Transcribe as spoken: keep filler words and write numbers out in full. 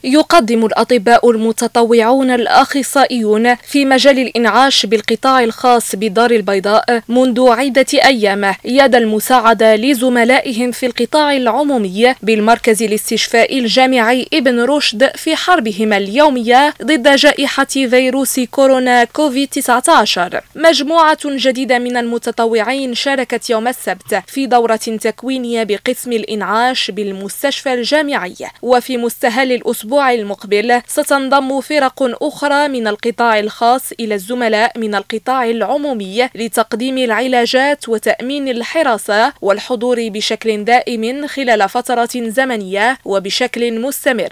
يقدم الأطباء المتطوعون الأخصائيون في مجال الإنعاش بالقطاع الخاص بالدار البيضاء منذ عدة أيام يد المساعدة لزملائهم في القطاع العمومي بالمركز الاستشفائي الجامعي ابن رشد في حربهم اليومية ضد جائحة فيروس كورونا كوفيد تسعة عشر. مجموعة جديدة من المتطوعين شاركت يوم السبت في دورة تكوينية بقسم الإنعاش بالمستشفى الجامعي، وفي مستهل الأسبوع المقبل ستنضم فرق أخرى من القطاع الخاص إلى الزملاء من القطاع العمومي لتقديم العلاجات وتأمين الحراسة والحضور بشكل دائم خلال فترة زمنية وبشكل مستمر.